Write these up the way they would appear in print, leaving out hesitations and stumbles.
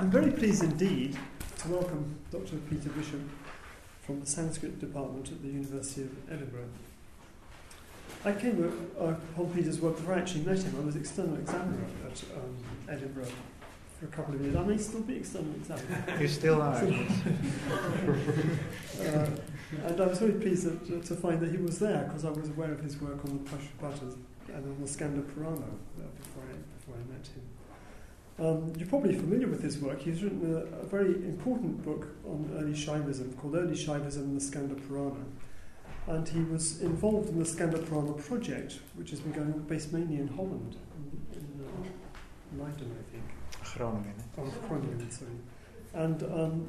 I'm very pleased indeed to welcome Dr. Peter Bishop from the Sanskrit department at the University of Edinburgh. I came upon Peter's work before I actually met him. I was external examiner at Edinburgh for a couple of years. I may still be external examiner. You still are. And I was very pleased to find that he was there, because I was aware of his work on the Pashupatas and on the Skanda Purana before I met him. You're probably familiar with his work. He's written a very important book on early Shaivism called Early Shaivism and the Skanda Purana. And he was involved in the Skanda Purana project, which has been going on, based mainly in Holland, in Leiden, I think. Groningen. Oh, Groningen, sorry. And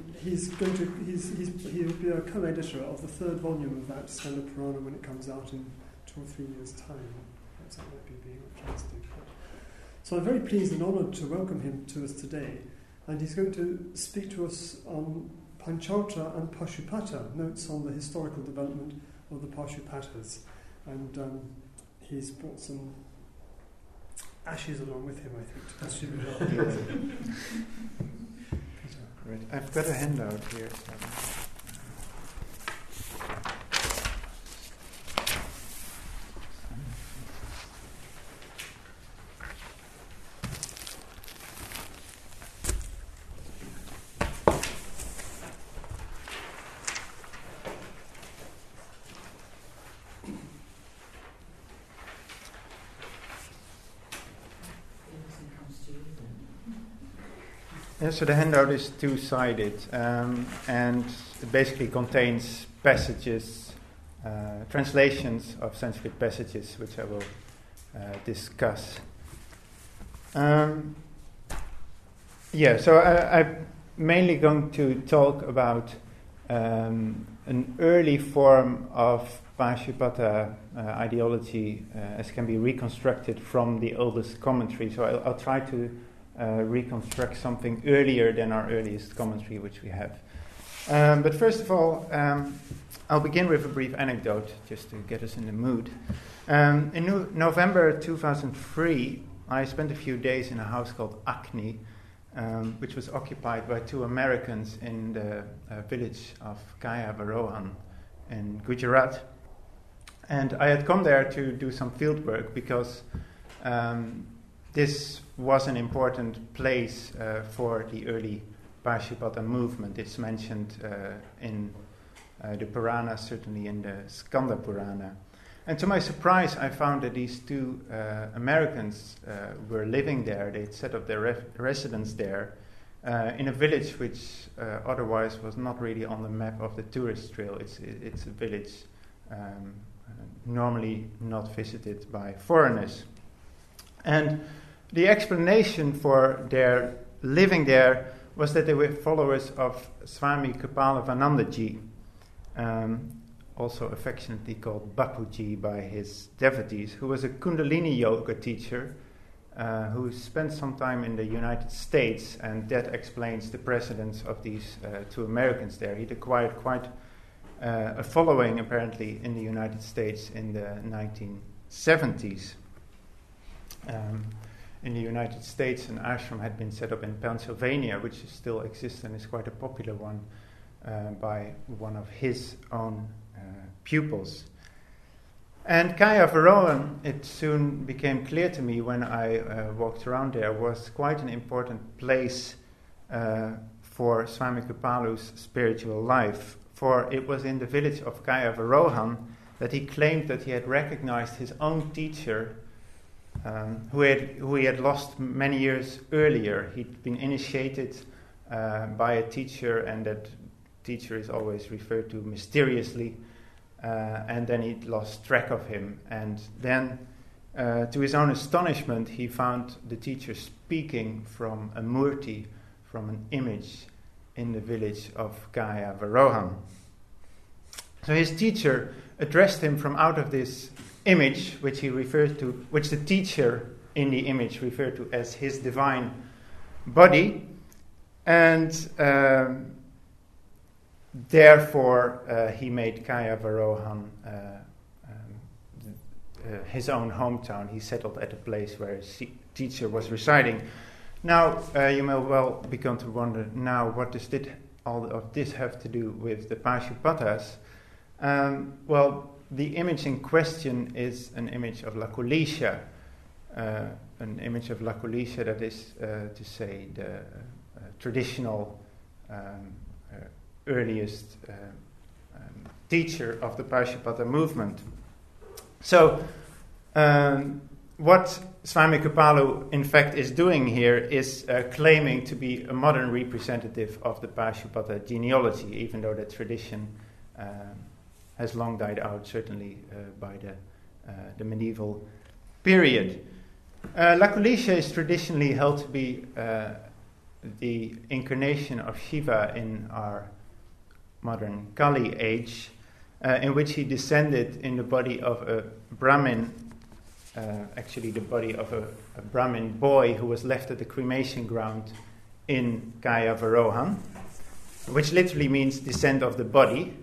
he'll be a co-editor of the third volume of that Skanda Purana when it comes out in 2 or 3 years' time. Perhaps that might be being optimistic. So I'm very pleased and honoured to welcome him to us today. And he's going to speak to us on Panchartra and Pashupata, notes on the historical development of the Pashupatas. And he's brought some ashes along with him, I think, to distribute. Great. I've got a handout here. Yeah, so the handout is two-sided, and it basically contains passages, translations of Sanskrit passages, which I will discuss. So I'm mainly going to talk about an early form of Pashupata ideology as can be reconstructed from the oldest commentary. So I'll try to reconstruct something earlier than our earliest commentary, which we have. But first of all, I'll begin with a brief anecdote, just to get us in the mood. In November 2003, I spent a few days in a house called Akni, which was occupied by 2 Americans in the village of Kaya Varohan in Gujarat. And I had come there to do some field work because this was an important place for the early Pashupata movement. It's mentioned in the Purana, certainly in the Skanda Purana. And to my surprise, I found that these 2 Americans were living there. They'd set up their residence there in a village which otherwise was not really on the map of the tourist trail. It's a village normally not visited by foreigners. And the explanation for their living there was that they were followers of Swami Kepalavanandaji, also affectionately called Bapuji by his devotees, who was a Kundalini yoga teacher who spent some time in the United States, and that explains the presence of these 2 Americans there. He'd acquired quite a following, apparently, in the United States in the 1970s. In the United States, an ashram had been set up in Pennsylvania, which still exists and is quite a popular one, by one of his own pupils. And Kaya Varohan, it soon became clear to me when I walked around there, was quite an important place for Swami Kripalu's spiritual life. For it was in the village of Kaya Varohan that he claimed that he had recognized his own teacher, who he had lost many years earlier. He'd been initiated by a teacher, and that teacher is always referred to mysteriously, and then he'd lost track of him. And then, to his own astonishment, he found the teacher speaking from a murti, from an image in the village of Kaya Varohan. So his teacher addressed him from out of this image, which he referred to, which the teacher in the image referred to as his divine body, and therefore he made Kaya Varohan his own hometown. He settled at a place where his teacher was residing. Now, you may well begin to wonder, now what does all of this have to do with the Pashupatas? Well, the image in question is an image of Lakulisha, that is to say the traditional earliest teacher of the Pashupata movement. So, what Swami Kripalu in fact is doing here is claiming to be a modern representative of the Pashupata genealogy, even though that tradition has long died out, certainly by the medieval period. Lakulisha is traditionally held to be the incarnation of Shiva in our modern Kali age, in which he descended in the body of a Brahmin, actually the body of a Brahmin boy who was left at the cremation ground in Kaya Varohan, which literally means descent of the body,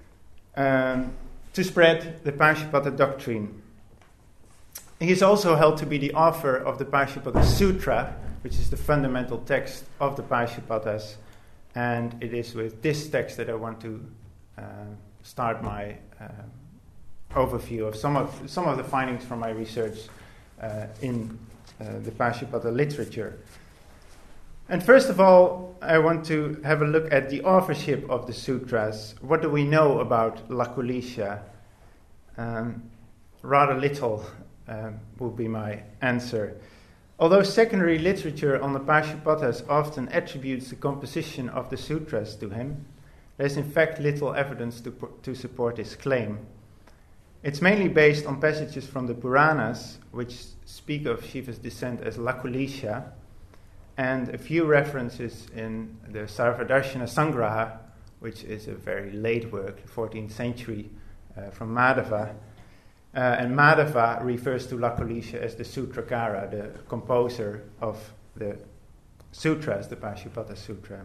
to spread the Pashupata doctrine. He is also held to be the author of the Pashupata Sutra, which is the fundamental text of the Pashupatas, and it is with this text that I want to start my overview of some of the findings from my research in the Pashupata literature. And first of all, I want to have a look at the authorship of the sutras. What do we know about Lakulisha? Rather little will be my answer. Although secondary literature on the Pashupatas often attributes the composition of the sutras to him, there is in fact little evidence to support his claim. It's mainly based on passages from the Puranas, which speak of Shiva's descent as Lakulisha, and a few references in the Sarvadarshana Sangraha, which is a very late work, 14th century, from Madhava. And Madhava refers to Lakulisha as the Sutrakara, the composer of the sutras, the Pashupata Sutra.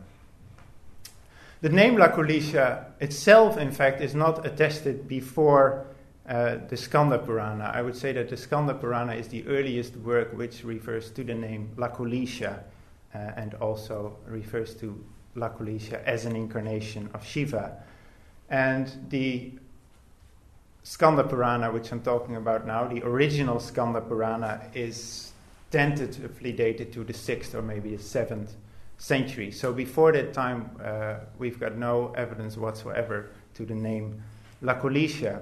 The name Lakulisha itself, in fact, is not attested before the Skanda Purana. I would say that the Skanda Purana is the earliest work which refers to the name Lakulisha and also refers to Lakulisha as an incarnation of Shiva. And the Skanda Purana, which I'm talking about now, the original Skanda Purana, is tentatively dated to the 6th or maybe the 7th century. So before that time, we've got no evidence whatsoever to the name Lakulisha.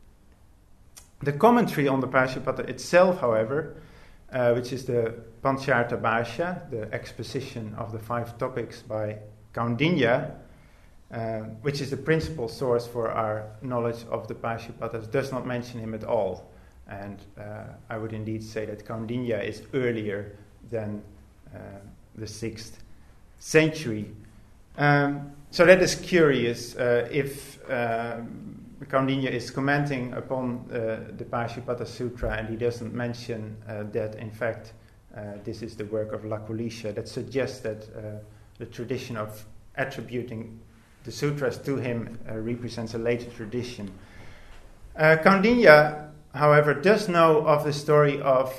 The commentary on the Pashupata itself, however, which is the Pancharta Bhashya, the exposition of the 5 topics by Kaundinya, which is the principal source for our knowledge of the Pashupatas, does not mention him at all. And I would indeed say that Kaundinya is earlier than the 6th century. So that is curious. If Kaundinya is commenting upon the Pashupata Sutra and he doesn't mention that, in fact, this is the work of Lakulisha, that suggests that the tradition of attributing the sutras to him represents a later tradition. Kaundinya, however, does know of the story of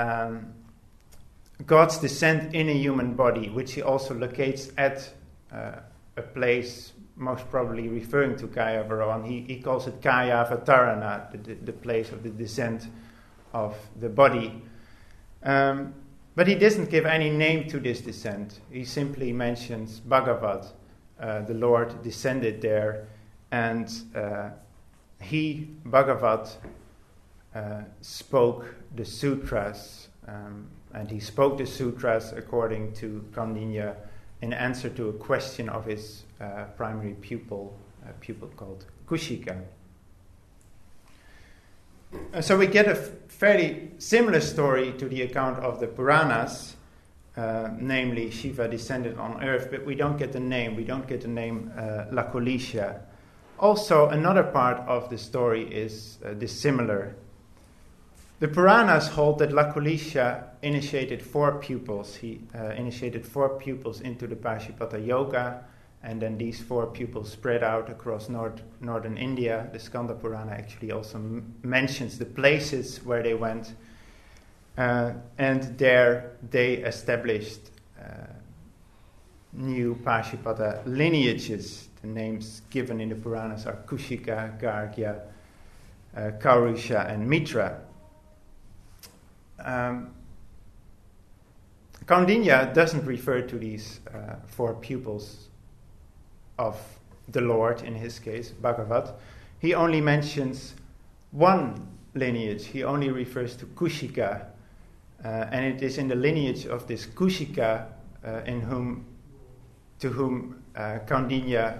God's descent in a human body, which he also locates at a place most probably referring to Kaya Varohan. He calls it Kaya Vatarana, the place of the descent of the body. But he doesn't give any name to this descent. He simply mentions Bhagavat, the Lord descended there, and he, Bhagavat, spoke the sutras, and he spoke the sutras according to Kaundinya in answer to a question of his primary pupil, a pupil called Kushika. So we get a fairly similar story to the account of the Puranas, namely Shiva descended on earth, but we don't get the name. We don't get the name Lakulisha. Also, another part of the story is dissimilar. The Puranas hold that Lakulisha initiated 4 pupils. He initiated 4 pupils into the Pashupata Yoga, and then these 4 pupils spread out across northern India. The Skanda Purana actually also mentions the places where they went, and there they established new Pashupata lineages. The names given in the Puranas are Kushika, Gargya, Kaurusha, and Mitra. Kaundinya doesn't refer to these 4 pupils of the Lord, in his case, Bhagavat. He only mentions one lineage. He only refers to Kushika, and it is in the lineage of this Kushika to whom Kaundinya,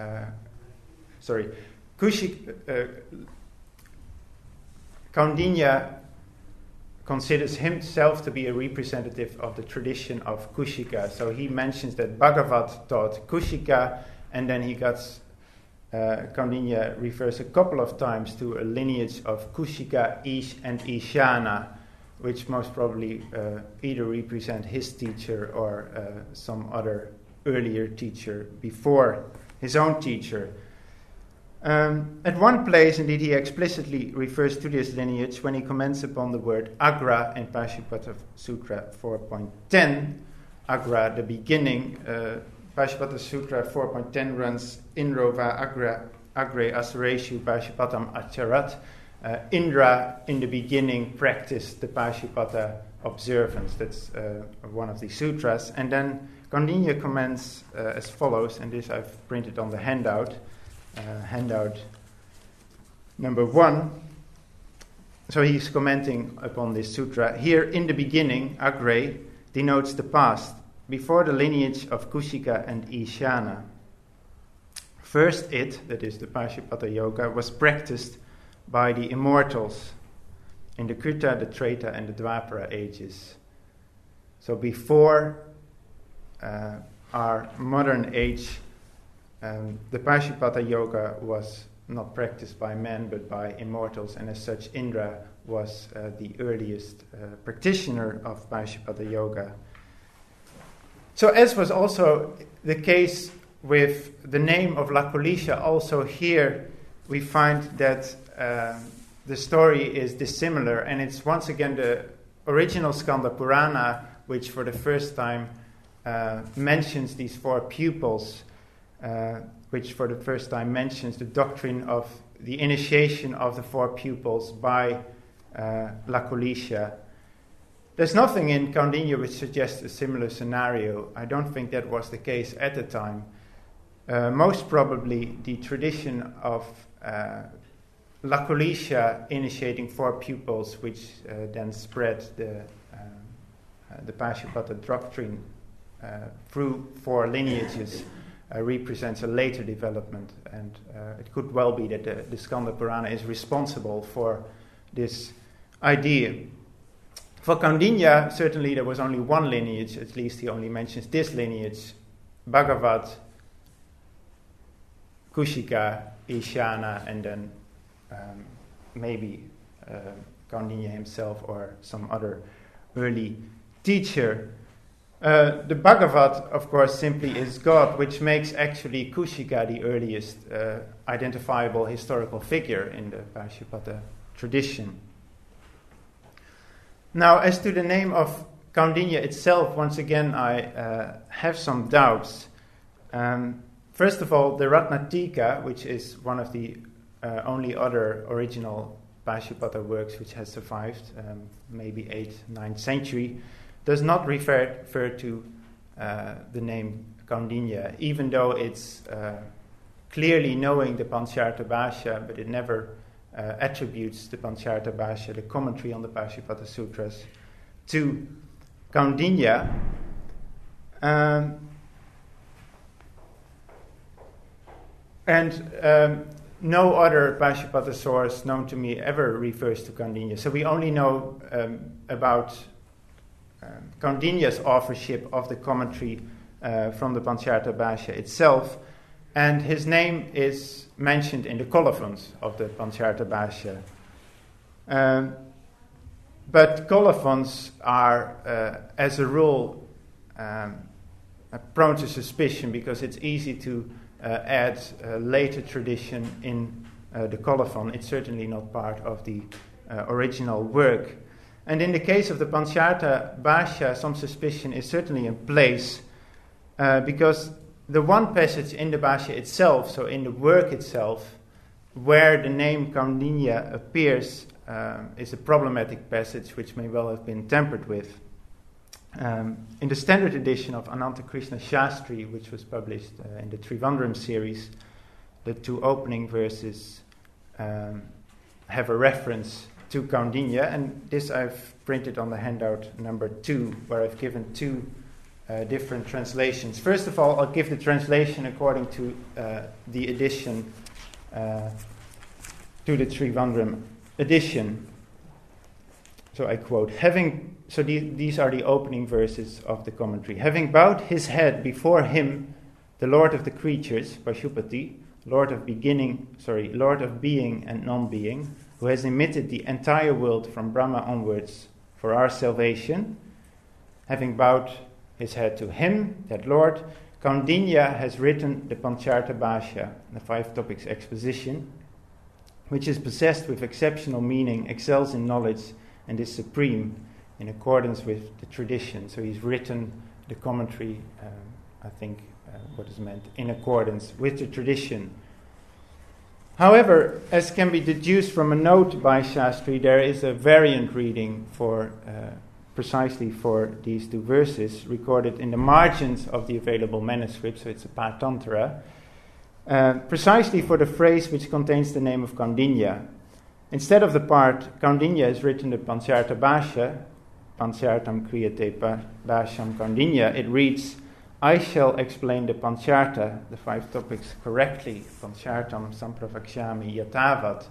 Kaundinya considers himself to be a representative of the tradition of Kushika. So he mentions that Bhagavat taught Kushika, and then Kaundinya refers a couple of times to a lineage of Kushika, Ish, and Ishana, which most probably either represent his teacher or some other earlier teacher before his own teacher. At one place, indeed, he explicitly refers to this lineage when he comments upon the word Agra in Pashupata Sutra 4.10. Agra, the beginning. Pashupata Sutra 4.10 runs Indrova Agre Asureshu Pashupatam Acharat. Indra, in the beginning, practiced the Pashupata observance. That's one of the sutras. And then Kaundinya comments as follows, and this I've printed on the handout. Handout number 1. So he's commenting upon this sutra. Here, in the beginning, Agre denotes the past, before the lineage of Kushika and Ishana. First it, that is the Pashupata Yoga, was practiced by the immortals in the Krita, the Treta, and the Dwapara ages. So before our modern age, the Pashupata Yoga was not practiced by men but by immortals, and as such Indra was the earliest practitioner of Pashupata Yoga. So as was also the case with the name of Lakulisha, also here we find that the story is dissimilar, and it's once again the original Skanda Purana which for the first time mentions these 4 pupils, which for the first time mentions the doctrine of the initiation of the 4 pupils by Lakulisha. There's nothing in Kaundinya which suggests a similar scenario. I don't think that was the case at the time. Most probably the tradition of Lakulisha initiating 4 pupils, which then spread the Pashupata doctrine through 4 lineages, represents a later development, and it could well be that the Skanda Purana is responsible for this idea. For Kaundinya, certainly there was only one lineage, at least he only mentions this lineage, Bhagavat, Kushika, Ishana, and then maybe Kaundinya himself or some other early teacher. The Bhagavat, of course, simply is God, which makes actually Kushika the earliest identifiable historical figure in the Pashupata tradition. Now, as to the name of Kaundinya itself, once again, I have some doubts. First of all, the Ratnatika, which is one of the only other original Pashupata works which has survived, maybe 8th, 9th century, does not refer to the name Kaundinya, even though it's clearly knowing the Pancharta Bhashya, but it never attributes the Pancharta Bhashya, the commentary on the Pashupata Sutras, to Kaundinya. And no other Pashupata source known to me ever refers to Kaundinya. So we only know about Kaundinya's authorship of the commentary from the Pancharta Bhashya itself, and his name is mentioned in the colophons of the Pancharta Bhashya. But colophons are, as a rule, prone to suspicion because it's easy to add later tradition in the colophon. It's certainly not part of the original work. And in the case of the Pancharta Bhashya, some suspicion is certainly in place, because the one passage in the Bhashya itself, so in the work itself, where the name Kaundinya appears, is a problematic passage which may well have been tampered with. In the standard edition of Ananta Krishna Shastri, which was published in the Trivandrum series, the two opening verses have a reference to Kaundinya, and this I've printed on the handout number 2, where I've given two different translations. First of all, I'll give the translation according to the edition, to the Trivandrum edition. So I quote, these are the opening verses of the commentary. Having bowed his head before him, the Lord of the creatures, Pashupati, Lord of being and non-being, who has emitted the entire world from Brahma onwards for our salvation, having bowed his head to him, that Lord, Kaundinya has written the Pancharta Bhashya, the 5 topics exposition, which is possessed with exceptional meaning, excels in knowledge, and is supreme in accordance with the tradition. So he's written the commentary, what is meant, in accordance with the tradition. However, as can be deduced from a note by Shastri, there is a variant reading for precisely for these two verses, recorded in the margins of the available manuscript, so it's a Patantra, precisely for the phrase which contains the name of Kaundinya. Instead of the part Kaundinya is written the Pancharta Bhashya, Panchartam Kriyate Bhashyam Kaundinya, it reads, I shall explain the Pancharta, the 5 topics, correctly. Panchartam Sampravakshami Yatavat.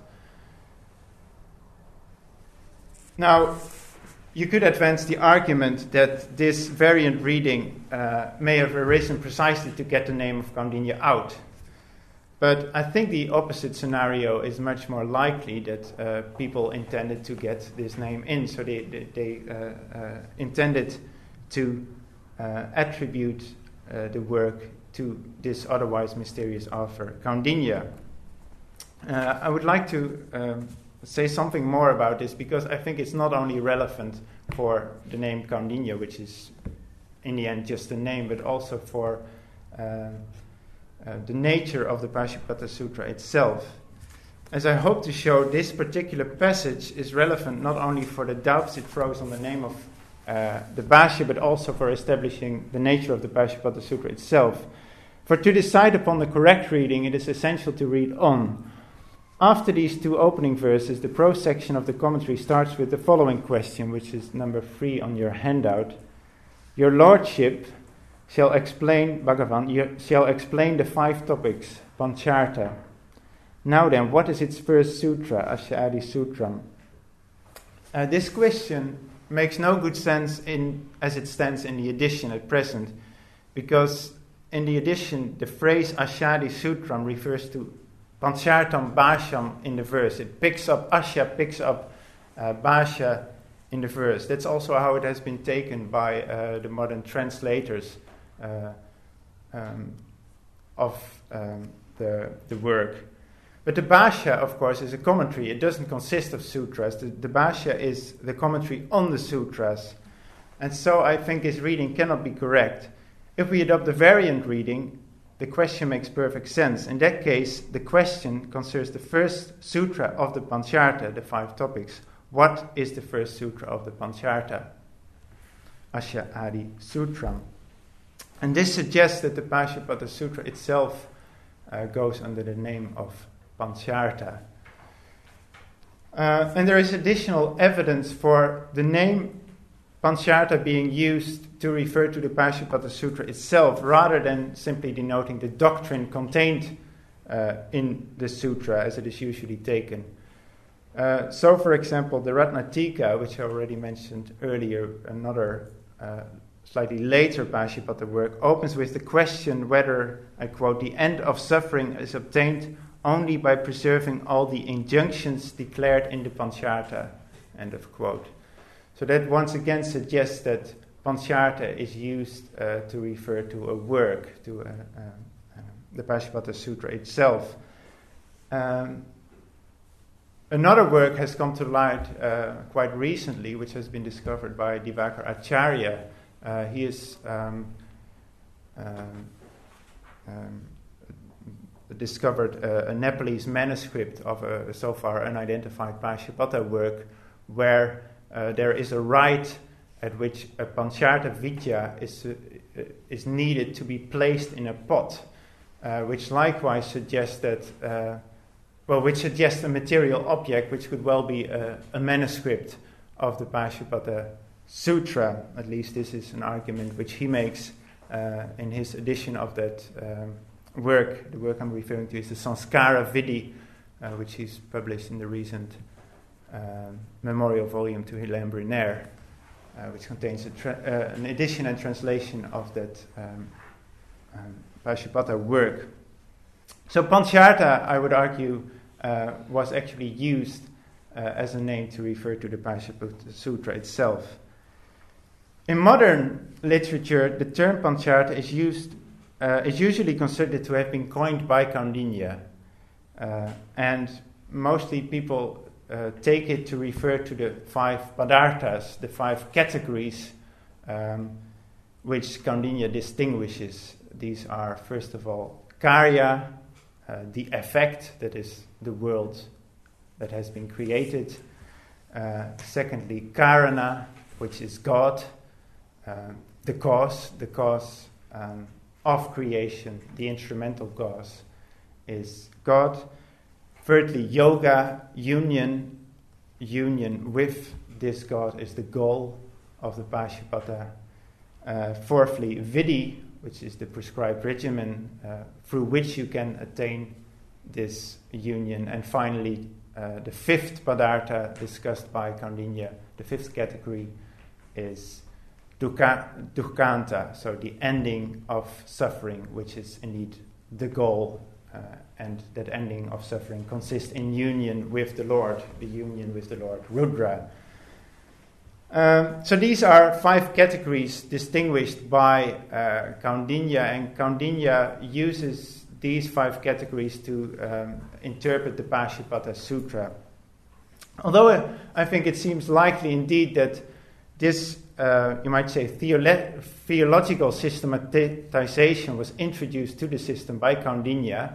Now, you could advance the argument that this variant reading may have arisen precisely to get the name of Kaundinya out. But I think the opposite scenario is much more likely, that people intended to get this name in. So they intended to attribute the work to this otherwise mysterious author, Kaundinya. I would like to say something more about this, because I think it's not only relevant for the name Kaundinya, which is in the end just a name, but also for the nature of the Pashupata Sutra itself. As I hope to show, this particular passage is relevant not only for the doubts it throws on the name of the Bhashya, but also for establishing the nature of the Pashupata Sutra itself. For to decide upon the correct reading, it is essential to read on. After these two opening verses, the prose section of the commentary starts with the following question, which is number 3 on your handout. Your Lordship shall explain, Bhagavan, shall explain the 5 topics, Pancharta. Now then, what is its first sutra, Asya Adi Sutram? This question makes no good sense as it stands in the edition at present, because in the edition the phrase Asya Adi Sutram refers to Panchartam Bhashyam in the verse. It picks up, Asya picks up Bhashya in the verse. That's also how it has been taken by the modern translators of the work. But the Bhashya, of course, is a commentary. It doesn't consist of sutras. The Bhashya is the commentary on the sutras. And so I think this reading cannot be correct. If we adopt the variant reading, the question makes perfect sense. In that case, the question concerns the first sutra of the Pancharta, the 5 topics. What is the first sutra of the Pancharta? Asya Adi Sutram. And this suggests that the Pashupata Sutra itself goes under the name of Pancharta. And there is additional evidence for the name Pancharta being used to refer to the Pashupata Sutra itself, rather than simply denoting the doctrine contained in the sutra as it is usually taken. So, for example, the Ratnatika, which I already mentioned earlier, another slightly later Pashupata work, opens with the question whether, I quote, the end of suffering is obtained only by preserving all the injunctions declared in the Pancharta, end of quote. So that once again suggests that Pancharta is used to refer to a work, to the Pashupata Sutra itself. Another work has come to light quite recently, which has been discovered by Divakar Acharya. He has discovered a Nepalese manuscript of a so far unidentified Pashupata work, where there is a rite at which a Pancharta Vidya is needed to be placed in a pot, which likewise suggests that, which suggests a material object which could well be a manuscript of the Pashupata Sutra. At least this is an argument which he makes in his edition of that work. The work I'm referring to is the Sanskara Vidhi, which he's published in the recent memorial volume to Hilaire Brunner, which contains an edition and translation of that Pashupata work. So Pancharta, I would argue, was actually used as a name to refer to the Pashupata Sutra itself. In modern literature, the term Pancharta is usually considered to have been coined by Kaundinya, and mostly people take it to refer to the 5 padarthas, the 5 categories which Kaundinya distinguishes. These are, first of all, karya, the effect, that is the world that has been created. Secondly, karana, which is God, the cause of creation, the instrumental cause is God. Thirdly, yoga, union with this God is the goal of the Pashupata. Fourthly, vidhi, which is the prescribed regimen through which you can attain this union. And finally, the 5th padartha discussed by Kaundinya, the 5th category, is dukkanta, so the ending of suffering, which is indeed the goal. And that ending of suffering consists in union with the Lord, the union with the Lord, Rudra. So these are 5 categories distinguished by Kaundinya, and Kaundinya uses these 5 categories to interpret the Pashupata Sutra. Although I think it seems likely indeed that this, you might say, theological systematization was introduced to the system by Kaundinya,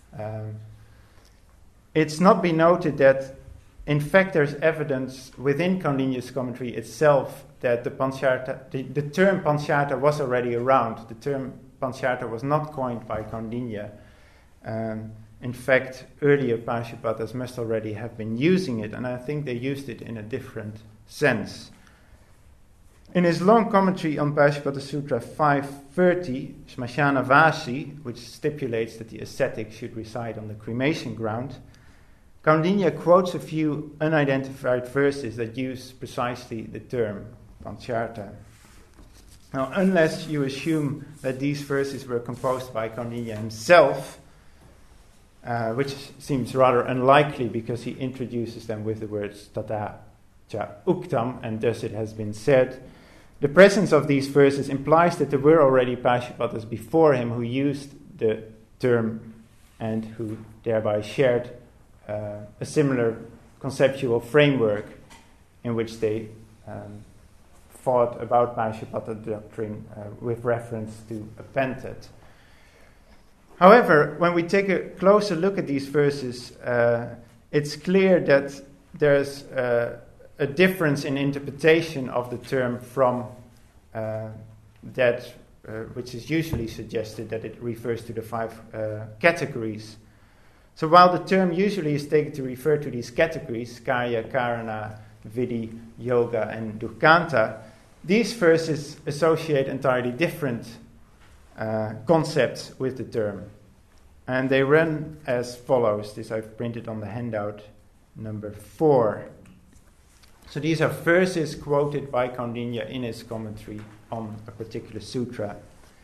it's not been noted that, in fact, there's evidence within Kaundinya's commentary itself that the term Pancharta was already around. The term Pancharta was not coined by Kaundinya. In fact, earlier Pashupatas must already have been using it, and I think they used it in a different sense. In his long commentary on Pashupata Sutra 530, Smashana Vasi, which stipulates that the ascetic should reside on the cremation ground, Kaundinya quotes a few unidentified verses that use precisely the term Pancharta. Now, unless you assume that these verses were composed by Kaundinya himself, which seems rather unlikely because he introduces them with the words tata cha uktam, and thus it has been said, the presence of these verses implies that there were already Pashupatas before him who used the term and who thereby shared a similar conceptual framework in which they thought about Pashupata doctrine with reference to a pentat. However, when we take a closer look at these verses, it's clear that there's a difference in interpretation of the term from that which is usually suggested, that it refers to the 5 categories. So while the term usually is taken to refer to these categories, karya, karana, vidhi, yoga, and dukkanta, these verses associate entirely different concepts with the term. And they run as follows. This I've printed on the handout, number 4. So these are verses quoted by Kaundinya in his commentary on a particular sutra.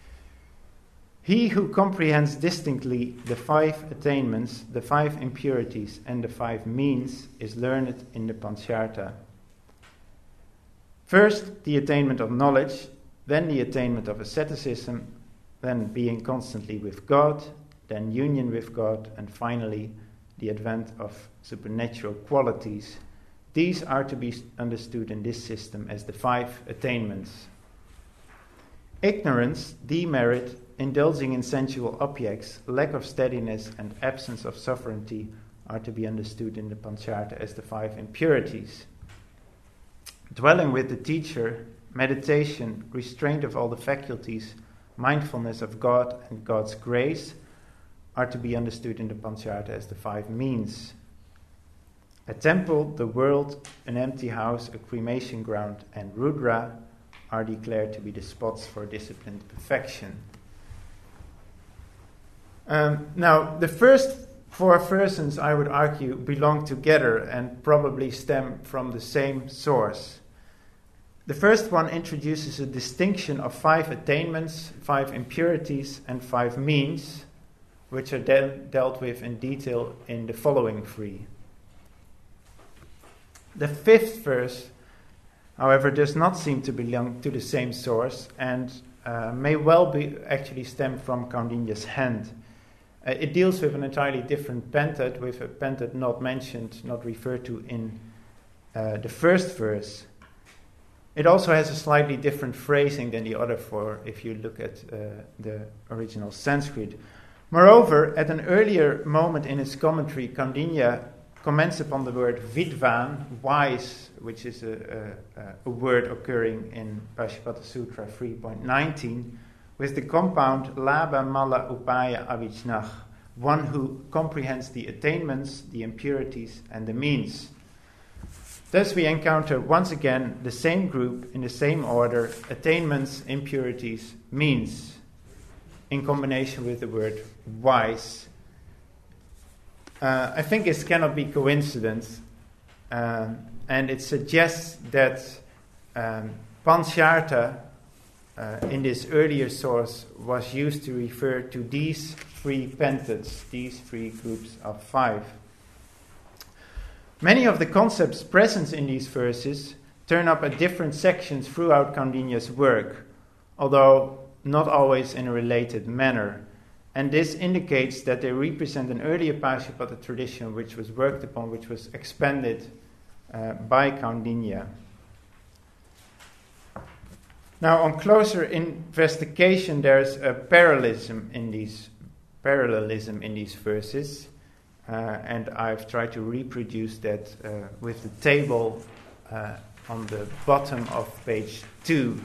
He who comprehends distinctly the 5 attainments, the 5 impurities, and the 5 means is learned in the Pancharta. First, the attainment of knowledge, then the attainment of asceticism, then being constantly with God, then union with God, and finally the advent of supernatural qualities. These are to be understood in this system as the 5 attainments. Ignorance, demerit, indulging in sensual objects, lack of steadiness, and absence of sovereignty are to be understood in the Pancharta as the 5 impurities. Dwelling with the teacher, meditation, restraint of all the faculties, mindfulness of God and God's grace are to be understood in the Pancharta as the 5 means. A temple, the world, an empty house, a cremation ground, and Rudra are declared to be the spots for disciplined perfection. Now, the first 4 verses, I would argue, belong together and probably stem from the same source. The first one introduces a distinction of 5 attainments, 5 impurities, and 5 means, which are then dealt with in detail in the following 3. The 5th verse, however, does not seem to belong to the same source and may well be actually stem from Kaundinya's hand. It deals with an entirely different pentat, with a pentat not mentioned, not referred to in the first verse. It also has a slightly different phrasing than the other 4, if you look at the original Sanskrit. Moreover, at an earlier moment in his commentary, Kaundinya comments upon the word vidvan, wise, which is a word occurring in Pashupata Sutra 3.19, with the compound labha mala upaya avijnah, one who comprehends the attainments, the impurities, and the means. Thus we encounter once again the same group in the same order, attainments, impurities, means, in combination with the word wise. I think this cannot be coincidence, and it suggests that Pancharta in this earlier source was used to refer to these 3 pentats, these 3 groups of 5. Many of the concepts present in these verses turn up at different sections throughout Kaundinya's work, although not always in a related manner. And this indicates that they represent an earlier Pashupata tradition which was worked upon, which was expanded by Kaundinya. Now, on closer investigation, there's a parallelism in these verses, and I've tried to reproduce that with the table on the bottom of page 2.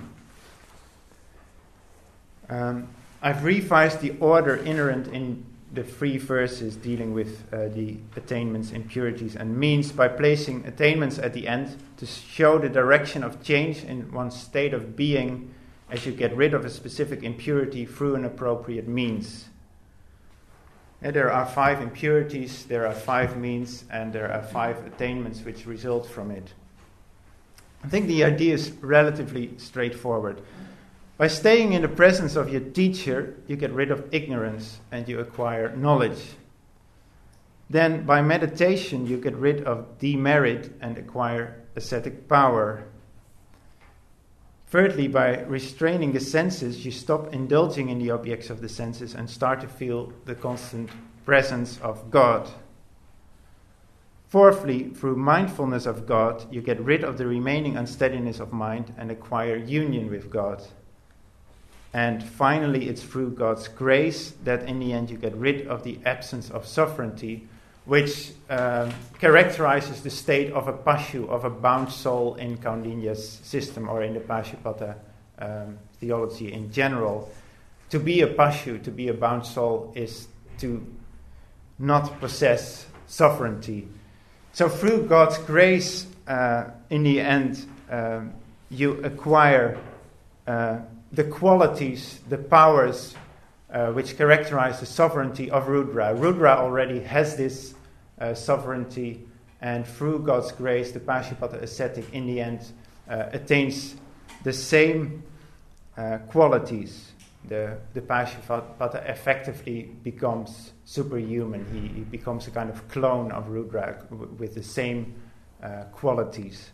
I've revised the order inherent in the 3 verses dealing with the attainments, impurities, and means by placing attainments at the end to show the direction of change in one's state of being as you get rid of a specific impurity through an appropriate means. There are 5 impurities, there are 5 means, and there are 5 attainments which result from it. I think the idea is relatively straightforward. By staying in the presence of your teacher, you get rid of ignorance and you acquire knowledge. Then, by meditation, you get rid of demerit and acquire ascetic power. Thirdly, by restraining the senses, you stop indulging in the objects of the senses and start to feel the constant presence of God. Fourthly, through mindfulness of God, you get rid of the remaining unsteadiness of mind and acquire union with God. And finally, it's through God's grace that in the end you get rid of the absence of sovereignty, which characterizes the state of a pashu, of a bound soul in Kaundinya's system or in the Pashupata theology in general. To be a pashu, to be a bound soul, is to not possess sovereignty. So through God's grace, in the end, you acquire the qualities, the powers which characterize the sovereignty of Rudra. Rudra already has this sovereignty, and through God's grace, the Pashupata ascetic in the end attains the same qualities. The Pashupata effectively becomes superhuman. He becomes a kind of clone of Rudra with the same qualities.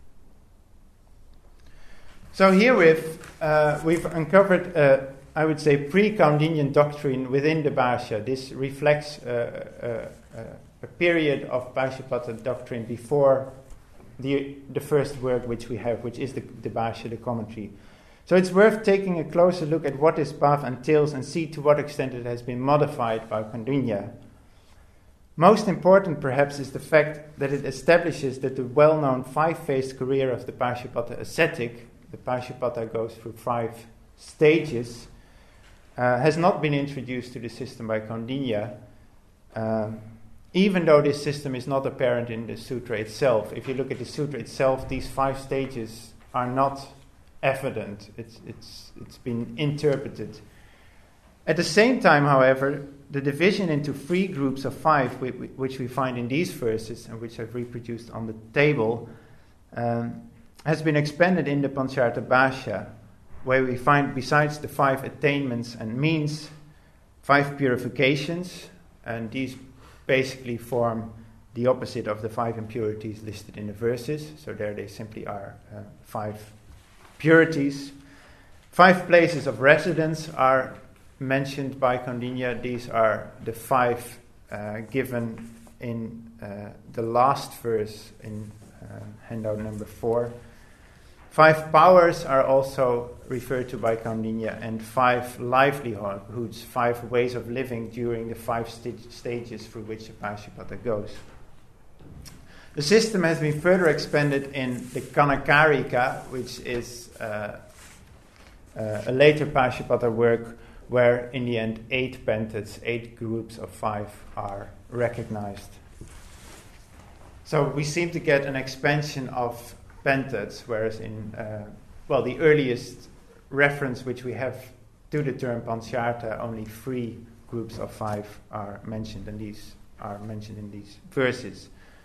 So herewith, we've uncovered, I would say, pre-Kaundinyan doctrine within the Bhashya. This reflects a a period of Pashupata doctrine before the first work which we have, which is the Bhashya, the commentary. So it's worth taking a closer look at what this path entails and see to what extent it has been modified by Kaundinya. Most important, perhaps, is the fact that it establishes that the well-known 5-phase career of the Pashupata ascetic, the Pashupata goes through 5 stages, has not been introduced to the system by Kaundinya, even though this system is not apparent in the sutra itself. If you look at the sutra itself, these 5 stages are not evident. It's been interpreted. At the same time, however, the division into 3 groups of 5, which we find in these verses and which I've reproduced on the table, has been expanded in the Pancharta Bhashya, where we find, besides the 5 attainments and means, 5 purifications, and these basically form the opposite of the 5 impurities listed in the verses. So there they simply are 5 purities. 5 places of residence are mentioned by Kaundinya. These are the 5 given in the last verse in handout number 4. 5 powers are also referred to by Kaundinya, and 5 livelihoods, 5 ways of living during the 5 stages through which a Pashupata goes. The system has been further expanded in the Kanakarika, which is a later Pashupata work, where in the end 8 pentats, 8 groups of 5 are recognized. So we seem to get an expansion of pentats, whereas in the earliest reference which we have to the term Pancharta, only 3 groups of 5 are mentioned, and these are mentioned in these verses.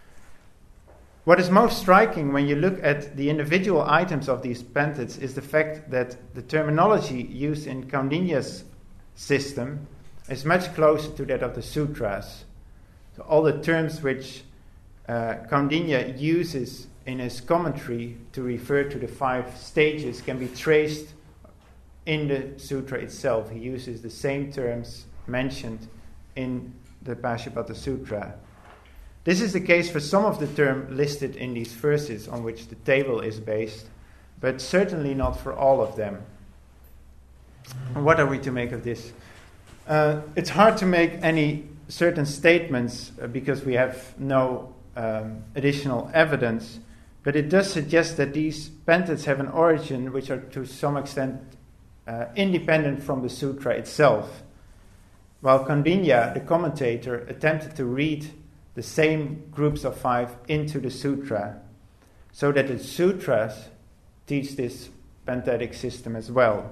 What is most striking when you look at the individual items of these pentats is the fact that the terminology used in Kaundinya's system is much closer to that of the sutras. So all the terms which Kaundinya uses in his commentary to refer to the 5 stages can be traced in the sutra itself. He uses the same terms mentioned in the Pashupata Sutra. This is the case for some of the terms listed in these verses on which the table is based, but certainly not for all of them. What are we to make of this? It's hard to make any certain statements because we have no additional evidence, but it does suggest that these pentats have an origin which are to some extent independent from the sutra itself. While Kaundinya, the commentator, attempted to read the same groups of 5 into the sutra, so that the sutras teach this pentatic system as well.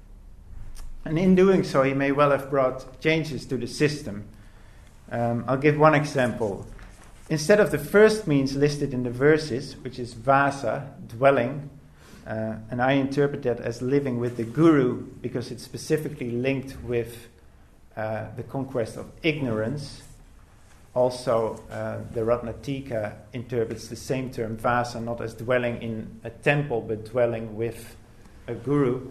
And in doing so, he may well have brought changes to the system. I'll give one example. Instead of the first means listed in the verses, which is vasa, dwelling, and I interpret that as living with the guru because it's specifically linked with the conquest of ignorance. Also, the Ratnatika interprets the same term vasa not as dwelling in a temple but dwelling with a guru.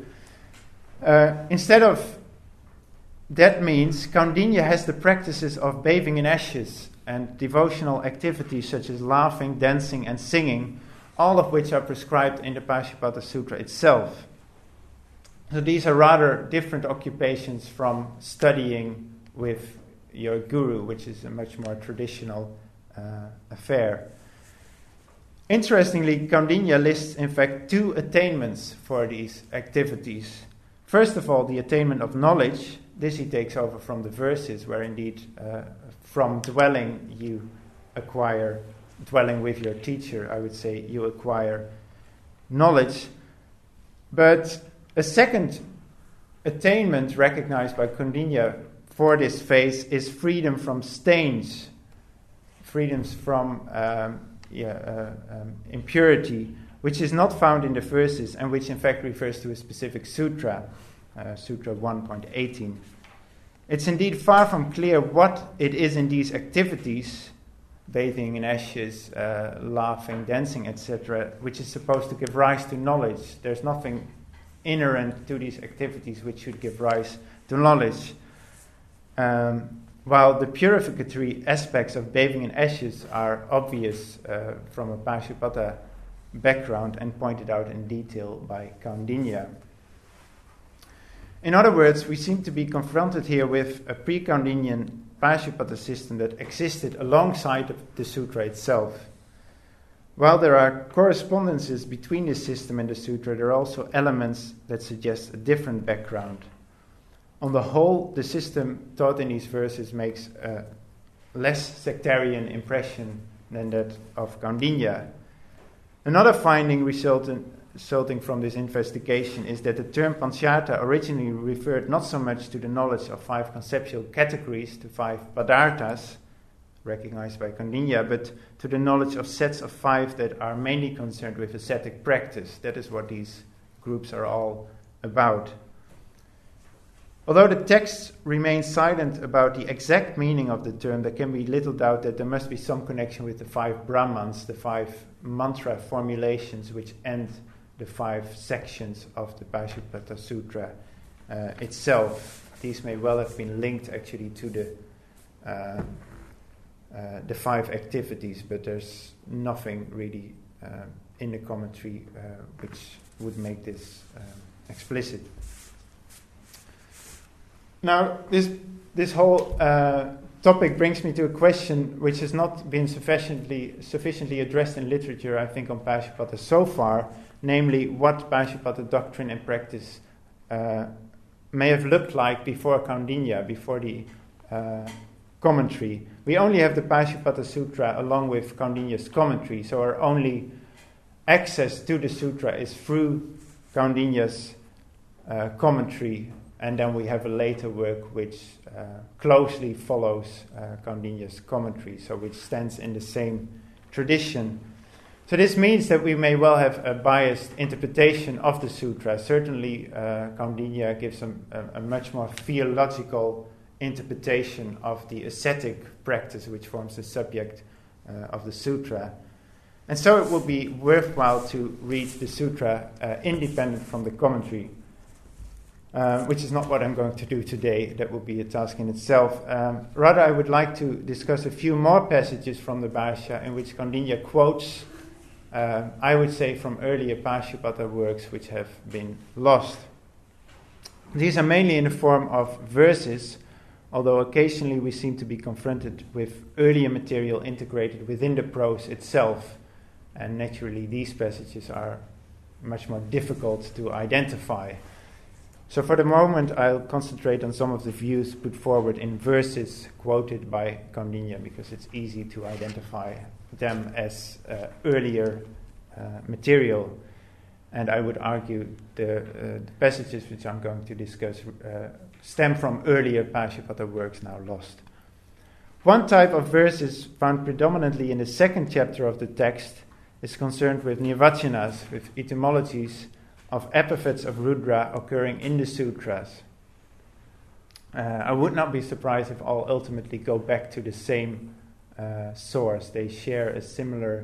Instead of that means, Kaundinya has the practices of bathing in ashes and devotional activities such as laughing, dancing and singing, all of which are prescribed in the Pashupata Sutra itself. So these are rather different occupations from studying with your guru, which is a much more traditional affair. Interestingly, Kaundinya lists in fact 2 attainments for these activities. First of all, the attainment of knowledge. This he takes over from the verses, where indeed from dwelling you acquire, dwelling with your teacher, I would say, you acquire knowledge. But a second attainment recognized by Kaundinya for this phase is freedom from stains, freedoms from impurity, which is not found in the verses and which in fact refers to a specific sutra, Sutra 1.18. It's indeed far from clear what it is in these activities, bathing in ashes, laughing, dancing, etc., which is supposed to give rise to knowledge. There's nothing inherent to these activities which should give rise to knowledge. while the purificatory aspects of bathing in ashes are obvious from a Pashupata background and pointed out in detail by Kaundinya. In other words, we seem to be confronted here with a pre-Kaundinyan Pashupata system that existed alongside the sutra itself. While there are correspondences between this system and the sutra, there are also elements that suggest a different background. On the whole, the system taught in these verses makes a less sectarian impression than that of Kaundinya. Another finding resulting from this investigation is that the term Pancharta originally referred not so much to the knowledge of 5 conceptual categories, the 5 padarthas, recognized by Kaundinya, but to the knowledge of sets of 5 that are mainly concerned with ascetic practice. That is what these groups are all about. Although the text remains silent about the exact meaning of the term, there can be little doubt that there must be some connection with the 5 Brahmans, the 5 mantra formulations which end the 5 sections of the Pashupata Sutra itself. These may well have been linked actually to the 5 activities, but there's nothing really in the commentary which would make this explicit. Now, this whole topic brings me to a question which has not been sufficiently addressed in literature, I think, on Pashupata so far, namely what Pashupata doctrine and practice may have looked like before Kaundinya, before the commentary. We only have the Pashupata Sutra along with Kaundinya's commentary, so our only access to the sutra is through Kaundinya's commentary, and then we have a later work which closely follows Kaundinya's commentary, so which stands in the same tradition. So this means that we may well have a biased interpretation of the sutra. Certainly Kaundinya gives a much more theological interpretation of the ascetic practice which forms the subject of the sutra. And so it will be worthwhile to read the sutra independent from the commentary, which is not what I'm going to do today. That will be a task in itself. Rather, I would like to discuss a few more passages from the Bhashya in which Kaundinya quotes, I would say, from earlier Pashupata works which have been lost. These are mainly in the form of verses, although occasionally we seem to be confronted with earlier material integrated within the prose itself, and naturally these passages are much more difficult to identify. So for the moment I'll concentrate on some of the views put forward in verses quoted by Kaundinya, because it's easy to identify them as earlier material. And I would argue the passages which I'm going to discuss stem from earlier Pashupata works now lost. One type of verses found predominantly in the second chapter of the text is concerned with nirvachanas, with etymologies of epithets of Rudra occurring in the sutras. I would not be surprised if all ultimately go back to the same source. They share a similar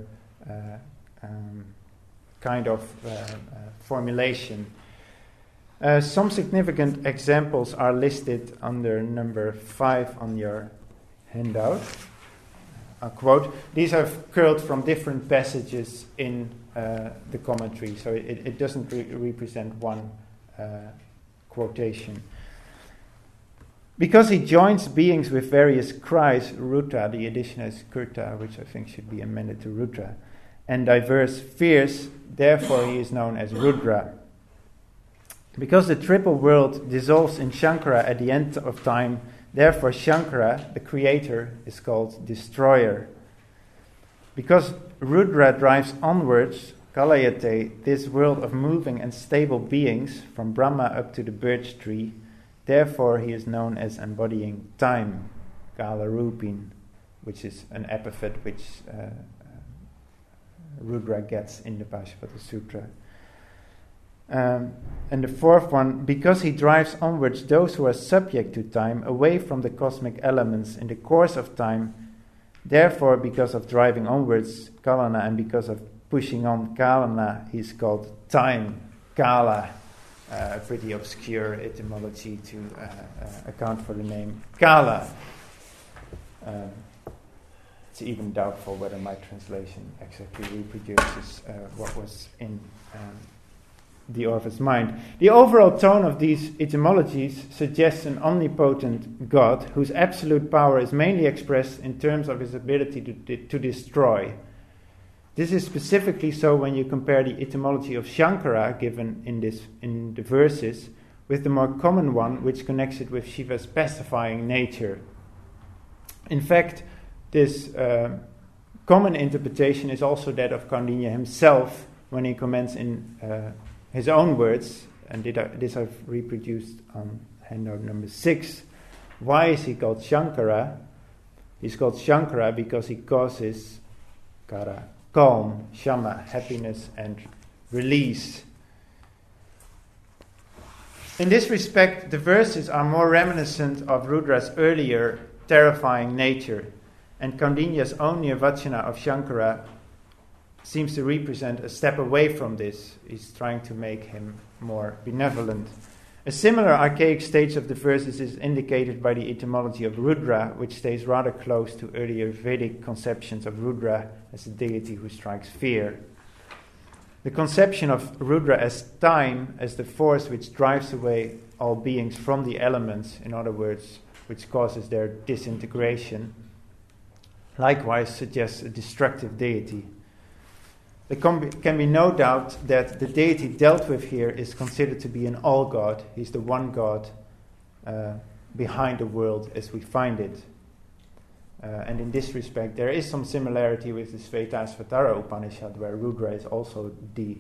kind of formulation. Some significant examples are listed under number 5 on your handout. I'll quote, these are curled from different passages in the commentary, so it doesn't represent one quotation. Because he joins beings with various cries, Ruta, the addition is Kurta, which I think should be amended to Rutra, and diverse fears, therefore he is known as Rudra. Because the triple world dissolves in Shankara at the end of time, therefore Shankara, the creator, is called destroyer. Because Rudra drives onwards, Kalayate, this world of moving and stable beings, from Brahma up to the birch tree, therefore he is known as embodying time, Kalarupin, which is an epithet which Rudra gets in the Pashupata Sutra. And the fourth one, because he drives onwards those who are subject to time away from the cosmic elements in the course of time, therefore because of driving onwards, Kalana, and because of pushing on, Kalana, he's called time, Kala, a pretty obscure etymology to account for the name Kala. It's even doubtful whether my translation exactly reproduces what was in the author's mind. The overall tone of these etymologies suggests an omnipotent God whose absolute power is mainly expressed in terms of his ability to destroy. This is specifically so when you compare the etymology of Shankara given in the verses with the more common one which connects it with Shiva's pacifying nature. In fact, this common interpretation is also that of Kaundinya himself when he comments in his own words, and this I've reproduced on handout number 6. Why is he called Shankara? He's called Shankara because he causes kara, calm, shama, happiness and release. In this respect, the verses are more reminiscent of Rudra's earlier terrifying nature, and Kaundinya's own Nirvachana of Shankara seems to represent a step away from this. He's trying to make him more benevolent. A similar archaic stage of the verses is indicated by the etymology of Rudra, which stays rather close to earlier Vedic conceptions of Rudra as a deity who strikes fear. The conception of Rudra as time, as the force which drives away all beings from the elements, in other words, which causes their disintegration, likewise suggests a destructive deity. There can be no doubt that the deity dealt with here is considered to be an all-God. He's the one God behind the world as we find it. And in this respect, there is some similarity with the Svetasvatara Upanishad, where Rudra is also the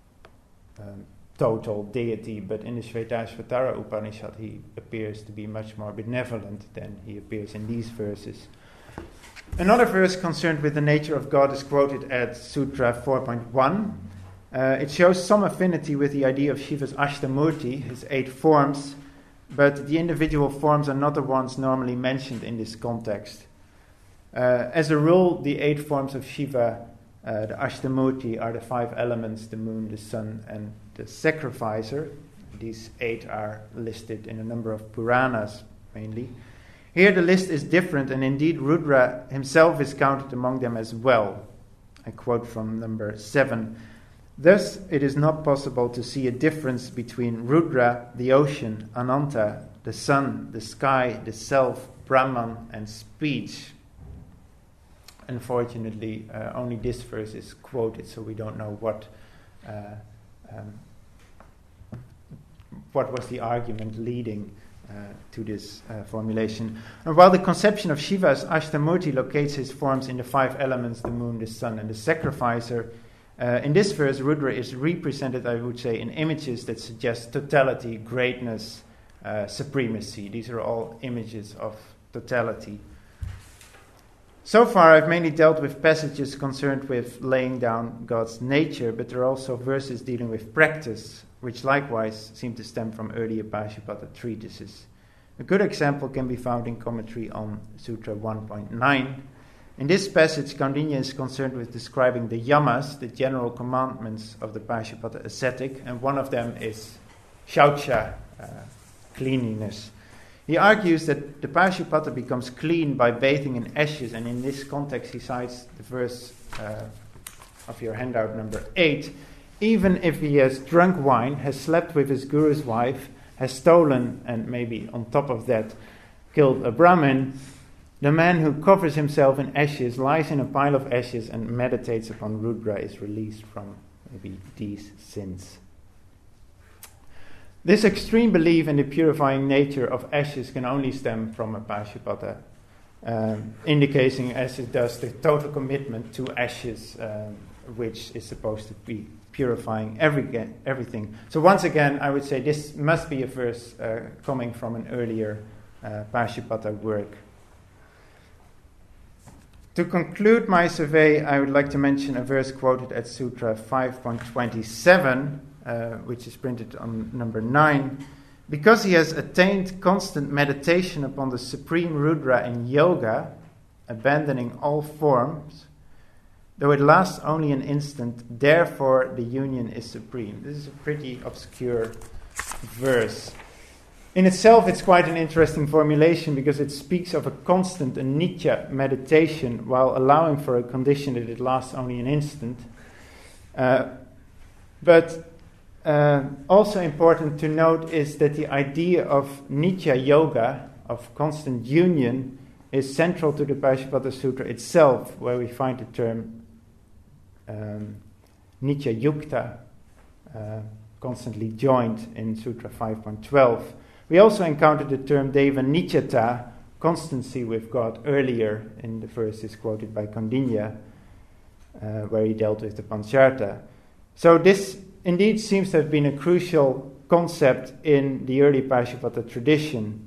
total deity, but in the Svetasvatara Upanishad he appears to be much more benevolent than he appears in these verses. Another verse concerned with the nature of God is quoted at Sutra 4.1. It shows some affinity with the idea of Shiva's Ashtamurti, his 8 forms, but the individual forms are not the ones normally mentioned in this context. As a rule, the 8 forms of Shiva, the Ashtamurti, are the 5 elements, the moon, the sun, and the sacrificer. These 8 are listed in a number of Puranas, mainly. Here the list is different, and indeed Rudra himself is counted among them as well. I quote from number 7. Thus, it is not possible to see a difference between Rudra, the ocean, Ananta, the sun, the sky, the self, Brahman, and speech. Unfortunately, only this verse is quoted, so we don't know what was the argument leading to this formulation. And while the conception of Shiva as Ashtamurti locates his forms in the 5 elements, the moon, the sun, and the sacrificer, in this verse, Rudra is represented, I would say, in images that suggest totality, greatness, supremacy. These are all images of totality. So far, I've mainly dealt with passages concerned with laying down God's nature, but there are also verses dealing with practice, which likewise seem to stem from earlier Pashupata treatises. A good example can be found in commentary on Sutra 1.9. In this passage, Kaundinya is concerned with describing the yamas, the general commandments of the Pashupata ascetic, and one of them is shaucha, cleanliness. He argues that the Pashupata becomes clean by bathing in ashes, and in this context he cites the verse of your handout number 8. Even if he has drunk wine, has slept with his guru's wife, has stolen, and maybe on top of that killed a Brahmin, the man who covers himself in ashes, lies in a pile of ashes and meditates upon Rudra is released from maybe these sins. This extreme belief in the purifying nature of ashes can only stem from a Pashupata, indicating, as it does, the total commitment to ashes, which is supposed to be purifying everything. So once again, I would say this must be a verse coming from an earlier Pashupata work. To conclude my survey, I would like to mention a verse quoted at Sutra 5.27, which is printed on number 9. Because he has attained constant meditation upon the supreme Rudra in yoga, abandoning all forms, though it lasts only an instant, therefore the union is supreme. This is a pretty obscure verse. In itself, it's quite an interesting formulation because it speaks of a constant and nitya meditation while allowing for a condition that it lasts only an instant. But also important to note is that the idea of nitya yoga, of constant union, is central to the Paśupata Sutra itself, where we find the term nitya yukta, constantly joined in Sutra 5.12. We also encountered the term deva nityata, constancy with God, earlier in the verses quoted by Kaundinya, where he dealt with the Pancharta. So this indeed seems to have been a crucial concept in the early Paśupata tradition.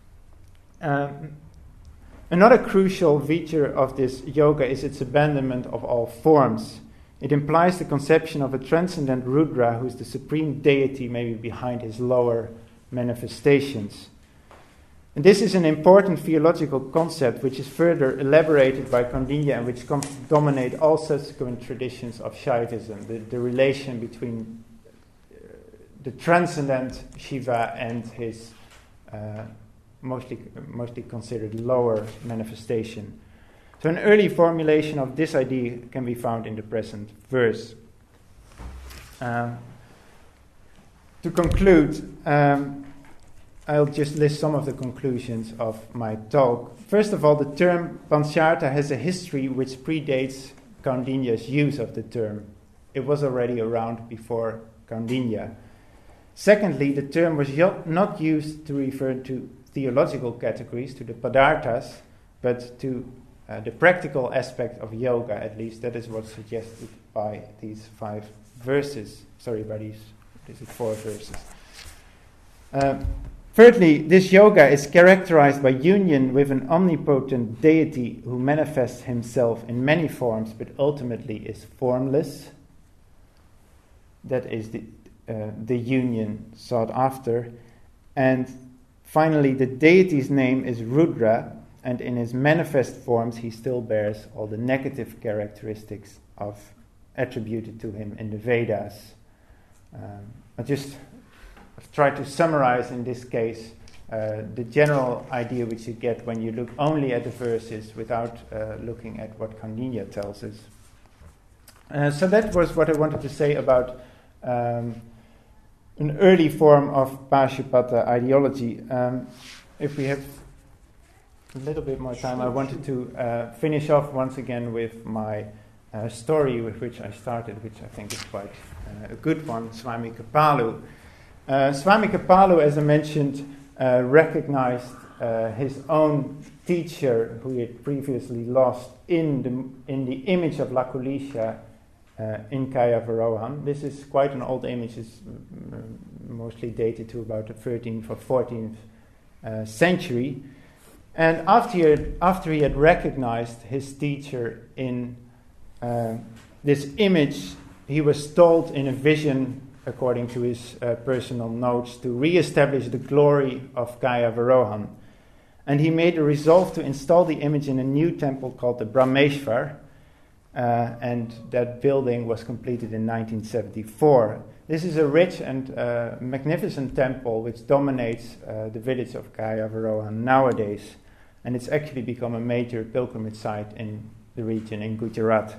Another crucial feature of this yoga is its abandonment of all forms. It implies the conception of a transcendent Rudra who is the supreme deity maybe behind his lower manifestations. And this is an important theological concept which is further elaborated by Kaundinya and which comes to dominate all subsequent traditions of Shaivism, the relation between the transcendent Shiva and his mostly considered lower manifestation. So an early formulation of this idea can be found in the present verse. To conclude, I'll just list some of the conclusions of my talk. First of all, the term Pancharta has a history which predates Kaundinya's use of the term. It was already around before Kaundinya. Secondly, the term was not used to refer to theological categories, to the padarthas, but to the practical aspect of yoga, at least. That is what's suggested by these 5 verses. Sorry, by these 4 verses. Thirdly, this yoga is characterized by union with an omnipotent deity who manifests himself in many forms, but ultimately is formless. That is the union sought after. And finally, the deity's name is Rudra, and in his manifest forms he still bears all the negative characteristics attributed to him in the Vedas. I've tried to summarize in this case the general idea which you get when you look only at the verses without looking at what Kaundinya tells us. So that was what I wanted to say about an early form of Paśupata ideology. If we have a little bit more time, I wanted to finish off once again with my story with which I started, which I think is quite a good one, Swami Kripalu. Swami Kripalu, as I mentioned, recognized his own teacher, who he had previously lost, in the image of Lakulisha in Kayavarohan. This is quite an old image. It's mostly dated to about the 13th or 14th century. And after he had recognized his teacher in this image, he was told in a vision, according to his personal notes, to re-establish the glory of Kayavarohan. And he made a resolve to install the image in a new temple called the Brahmeshwar, and that building was completed in 1974. This is a rich and magnificent temple which dominates the village of Kayavarohan nowadays, and it's actually become a major pilgrimage site in the region in Gujarat.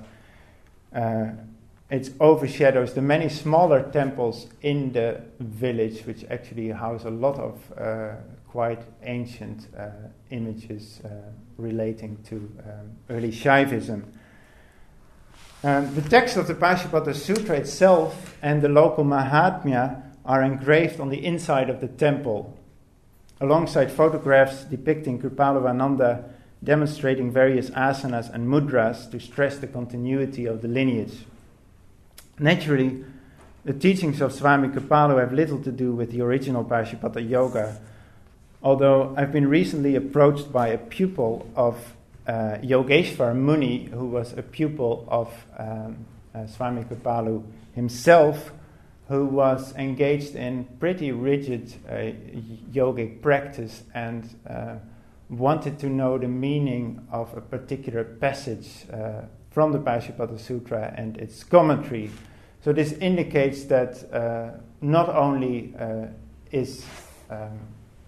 It overshadows the many smaller temples in the village, which actually house a lot of quite ancient images relating to early Shaivism. The text of the Paśupata Sutra itself and the local Mahatmya are engraved on the inside of the temple, alongside photographs depicting Kripaluvananda demonstrating various asanas and mudras to stress the continuity of the lineage. Naturally, the teachings of Swami Kripalu have little to do with the original Paśupata yoga, although I've been recently approached by a pupil of Yogeshwar Muni, who was a pupil of Swami Kripalu himself, who was engaged in pretty rigid yogic practice and wanted to know the meaning of a particular passage from the Paśupata Sutra and its commentary. So this indicates that not only is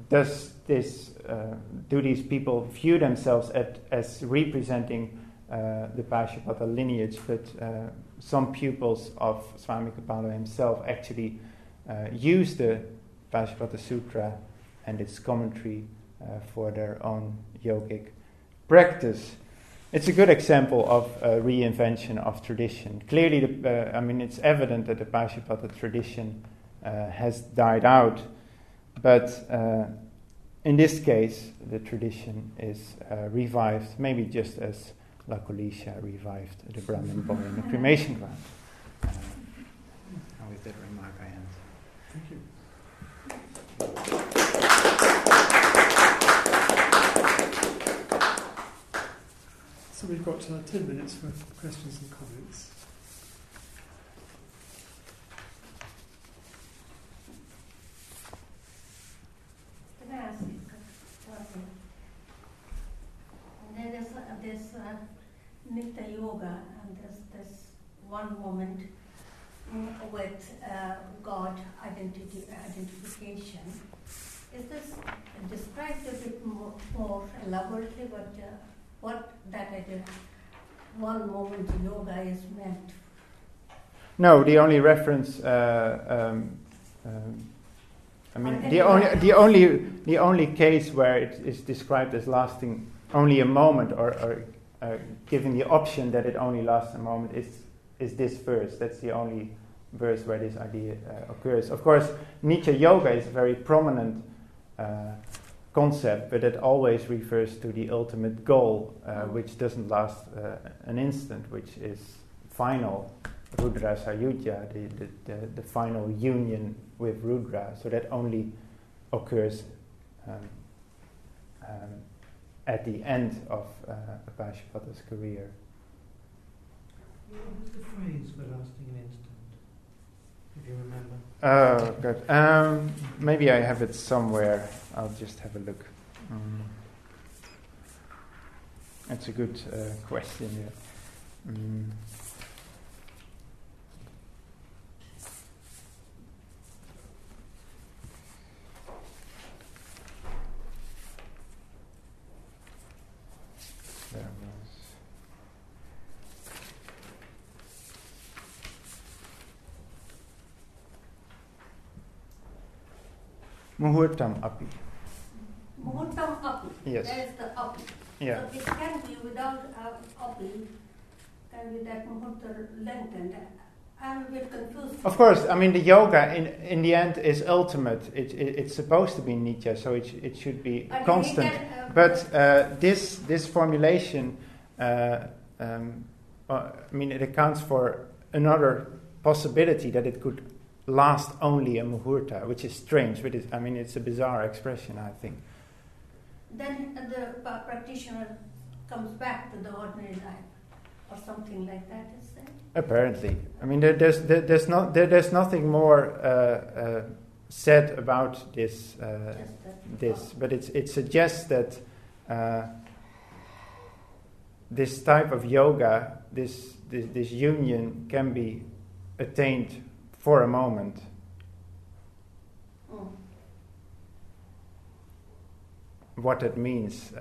do these people view themselves as representing the Pashupata lineage, but some pupils of Swami Kipalo himself actually use the Pashupata Sutra and its commentary for their own yogic practice. It's a good example of reinvention of tradition. Clearly, it's evident that the Pashupata tradition has died out, but in this case, the tradition is revived, maybe just as La Colisha revived the Brahmin boy in the cremation ground. And with that remark, I end. Thank you. So we've got 10 minutes for questions and comments. Can I ask you something? There is this Nitya Yoga, and there's this one moment with God identification. Is this described a bit more elaborately, but what that one moment yoga is meant? No, the only reference. The only case where it is described as lasting only a moment, or giving the option that it only lasts a moment, is this verse. That's the only verse where this idea occurs. Of course, Nitya Yoga is a very prominent concept, but it always refers to the ultimate goal, which doesn't last an instant, which is final Rudra Sayujya, the final union with Rudra. So that only occurs at the end of a Pashupata's career. What was the phrase for lasting an instant, if you remember? Oh, God. Maybe I have it somewhere. I'll just have a look. That's a good question, yeah. There was... Muhurtam api. Muhurtam api. Yes. There is the api. Yeah. So it can be without api, can be that muhurta lengthened. I'm a bit confused. Of course, I mean the yoga in the end is ultimate. It's supposed to be nitya, so it should be constant. But this formulation, it accounts for another possibility that it could last only a muhurta, which is strange. But it's a bizarre expression, I think. Then the practitioner comes back to the ordinary life, or something like that, is that? Apparently, there's nothing more said about this. But it suggests that this type of yoga, this union, can be attained for a moment. What that means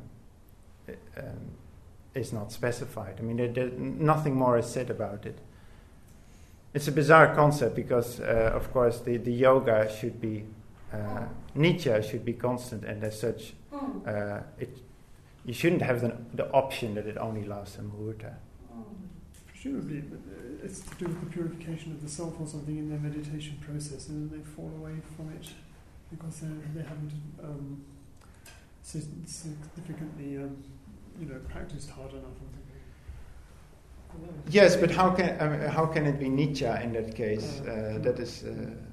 is not specified. There's nothing more is said about it. It's a bizarre concept because, of course, the yoga should be nitya, should be constant, and as such, you shouldn't have the option that it only lasts a muhurta. Presumably, it's to do with the purification of the self or something in their meditation process, and then they fall away from it because they haven't significantly practiced hard enough. Yes, but how can it be nitya in that case? That is.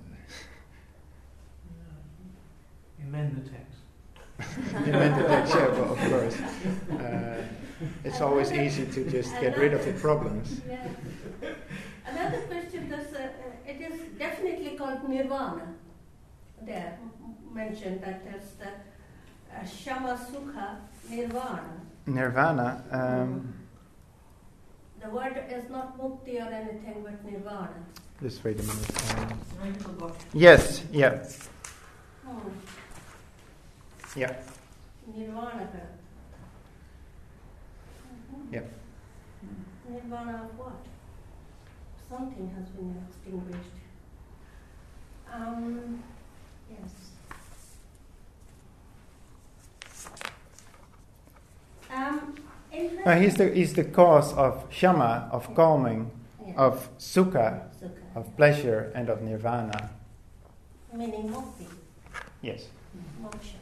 Amend the text. Amend the text, yeah, well, of course. It's always easy to just get rid of the problems. Yeah. Another question is, it is definitely called nirvana. There mentioned that there's the shama sukha nirvana. Nirvana. The word is not mukti or anything but nirvana. Just wait a minute. Yes, yeah. Yeah. Nirvana. Yeah. Nirvana of what? Something has been extinguished. Yes. He's the cause of shama, of calming, Yeah. of sukha, Sukha. of pleasure, and of nirvana. Meaning mukti, Yes. moksha.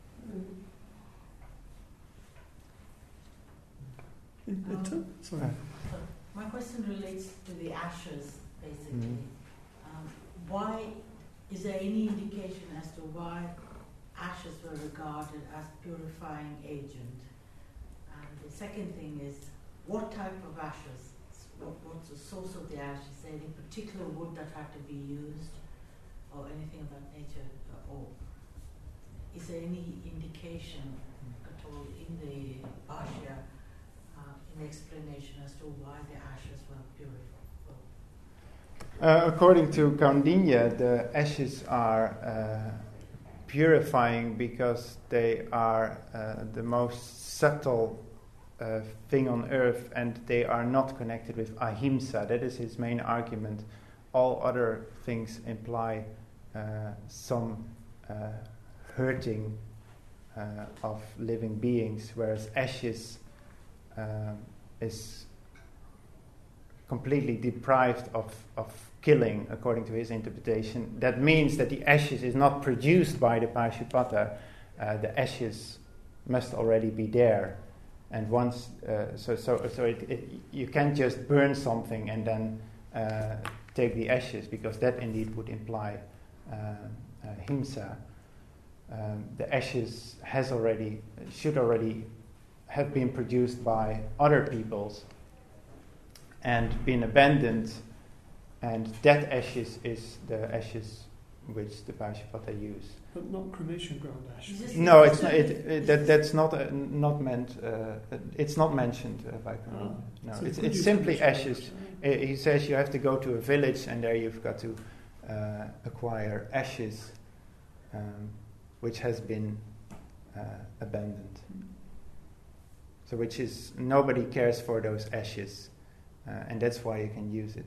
Sorry. My question relates to the ashes, basically. Why is there any indication as to why ashes were regarded as purifying agent? And the second thing is, what type of ashes? What's the source of the ash? Is there any particular wood that had to be used, or anything of that nature? Or is there any indication at all in the Bhashya, in explanation as to why the ashes were purified? According to Kaundinya, the ashes are purifying because they are the most subtle thing on earth, and they are not connected with ahimsa. That is his main argument. All other things imply some hurting of living beings, whereas ashes is completely deprived of killing, according to his interpretation. That means that the ashes is not produced by the Pashupata. The ashes must already be there, and once you can't just burn something and then take the ashes, because that indeed would imply himsa. The ashes should already have been produced by other peoples and been abandoned, and that ashes is the ashes which the Pashupata use. But not cremation ground ash. No, it's not. That's not meant. It's not mentioned by Kaundinya. No, So it's simply ashes. He says you have to go to a village, and there you've got to acquire ashes, which has been abandoned. So, which is, nobody cares for those ashes, and that's why you can use it.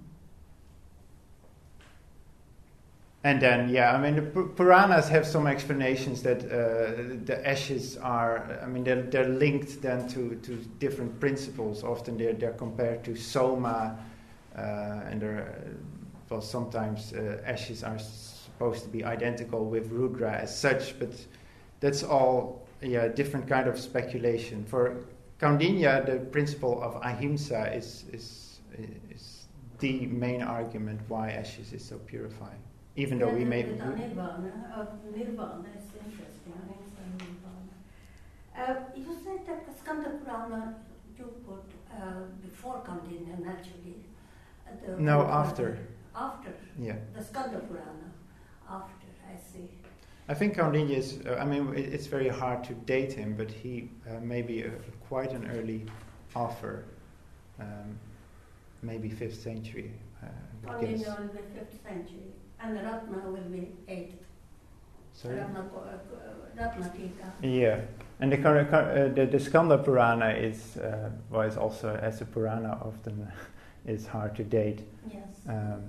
And then, the Puranas have some explanations that the ashes are, they're linked then to different principles. Often they're compared to soma, and sometimes ashes are supposed to be identical with Rudra as such, but that's all different kind of speculation. For Kaundinya, the principle of ahimsa is the main argument why ashes is so purifying. Even though we may... Nirvana is interesting. Nirvana. You said that the Skanda Purana you put before Kaundinya, naturally. No, after. After? Yeah. The Skanda Purana. After, I see. I think Kaundinya is... it's very hard to date him, but he may be quite an early author. Maybe 5th century. Kaundinya will be 5th century. And the Ratna will be 8th. Sorry? Ratna Tika. Yeah, and the Skanda Purana is also, as a Purana, often is hard to date. Yes.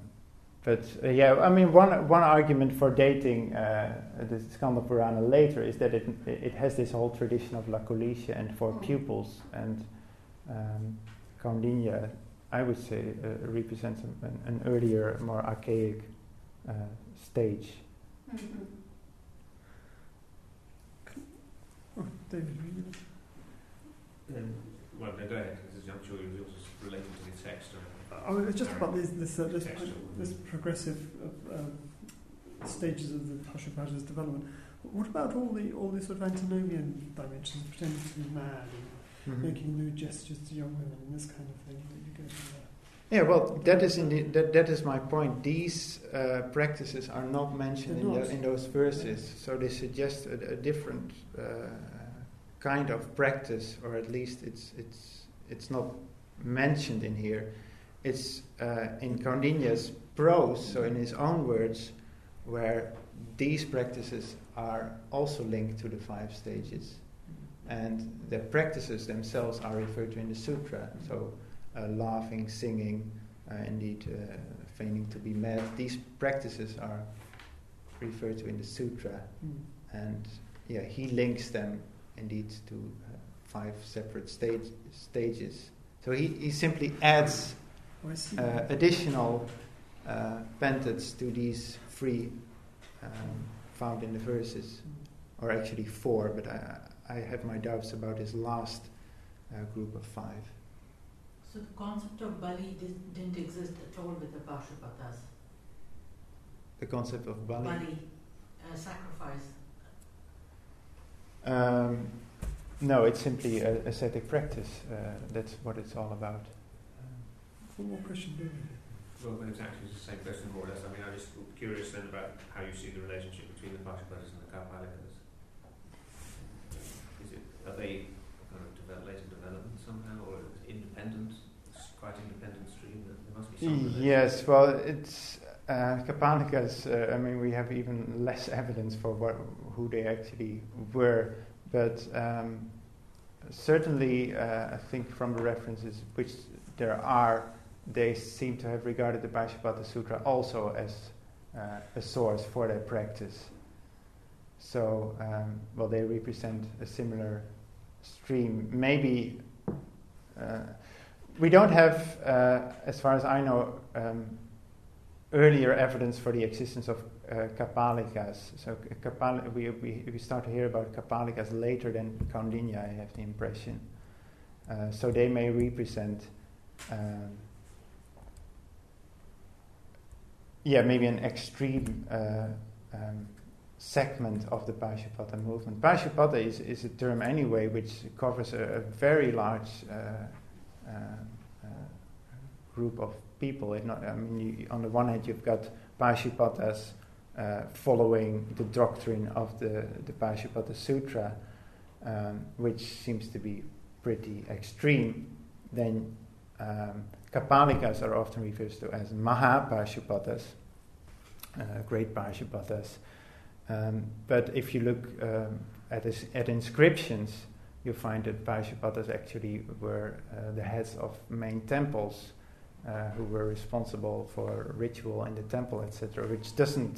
One argument for dating the Skanda Purana later is that it has this whole tradition of Lakulisha and 4 pupils, and Kaundinya, I would say, represents an earlier, more archaic stage. Mm-hmm. Oh, David, well, no, go ahead, because I'm sure it was also related to the text. it's just about this progressive stages of the Pashupata's development. What about all the sort of antinomian dimensions, pretending to be mad and making lewd gestures to young women and this kind of thing that you go through there? Yeah, well, that is my point. These practices are not mentioned in those verses, so they suggest a different kind of practice, or at least it's not mentioned in here. It's in Kaundinya's prose, so in his own words, where these practices are also linked to the 5 stages, and the practices themselves are referred to in the sutra. So laughing, singing, indeed feigning to be mad, these practices are referred to in the sutra, and he links them indeed to 5 separate stages. So he simply adds additional pentats to these 3 found in the verses, or actually 4, but I have my doubts about his last group of 5. So the concept of bali didn't exist at all with the Pashupatas? The concept of bali? Bali, sacrifice. No, it's simply ascetic practice. That's what it's all about. One more question, David. Well, it's actually the same question more or less. I mean, I'm just curious then about how you see the relationship between the Pashupatas and the Kapalikas. Are they kind of later development somehow, or independent? It's quite independent stream. There must be some relation. Yes, well, it's Kapalikas. I mean, we have even less evidence for who they actually were, but certainly, I think from the references which there are, they seem to have regarded the Pashupada Sutra also as a source for their practice. So, they represent a similar stream. Maybe we don't have, as far as I know, earlier evidence for the existence of Kapalikas. So we start to hear about Kapalikas later than Kaundinya, I have the impression. So they may represent maybe an extreme segment of the Pashupada movement. Pashupada is a term anyway which covers a very large group of people. On the one hand you've got Pashupatas following the doctrine of the Pashupada Sutra, which seems to be pretty extreme. Then Kapalikas are often referred to as Mahapashupatas, great Pashupatas. But if you look at inscriptions, you find that Pashupatas actually were the heads of main temples, who were responsible for ritual in the temple, etc., which doesn't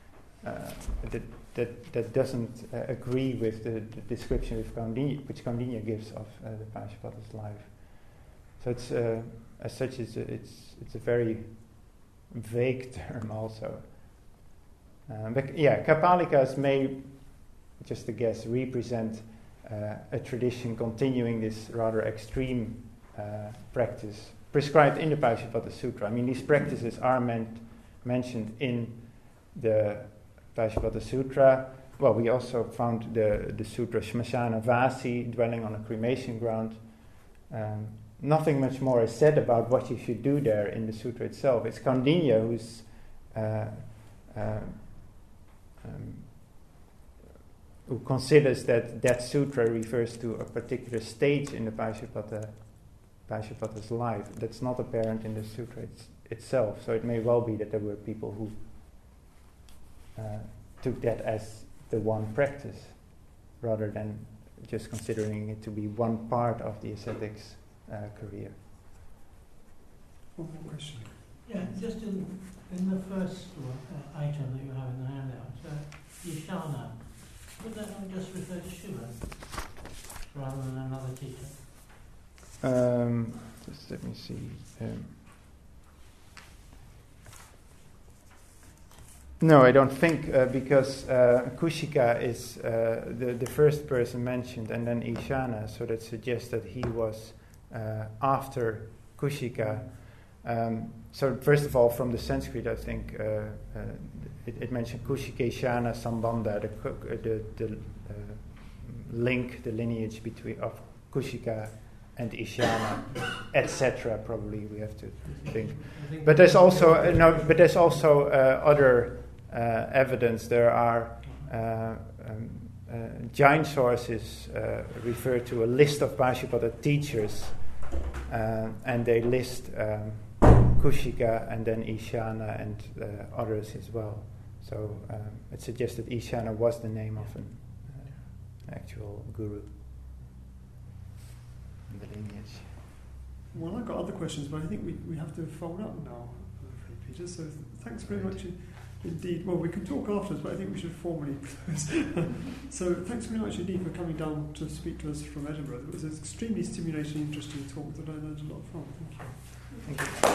that doesn't agree with the description which Kaundinya gives of the Pashupata's life. So it's as such it's a very vague term also. But Kapalikas may, just a guess, represent a tradition continuing this rather extreme practice prescribed in the Pashupada Sutra. I mean, these practices are mentioned in the Pashupada Sutra. Well, we also found the Sutra Shmashana Vasi, dwelling on a cremation ground. Nothing much more is said about what you should do there in the Sutra itself. It's Kaundinya who's who considers that Sutra refers to a particular stage in the Pashupata's life that's not apparent in the Sutra itself. So it may well be that there were people who took that as the one practice, rather than just considering it to be one part of the ascetic's career. One more question. Yeah, just in the first item that you have in the handout, Ishana, would that not just refer to Shiva rather than another teacher? Just let me see. No, I don't think, because Kushika is the first person mentioned, and then Ishana, so that suggests that he was after Kushika. So first of all, from the Sanskrit, I think it mentioned Kushika, Ishana, Sambandha, the link, the lineage of Kushika and Ishana, etc. Probably we have to think. But there's also other evidence. There are Jain sources refer to a list of Pashupada teachers, and they list Kushika and then Ishana and others as well. So it suggests that Ishana was the name of an actual guru in the lineage. Well, I've got other questions, but I think we have to fold up now, I'm afraid, Peter. So thanks very much indeed. Well, we can talk afterwards, but I think we should formally close. So thanks very much indeed for coming down to speak to us from Edinburgh. It was an extremely stimulating, interesting talk that I learned a lot from. Thank you. Thank you.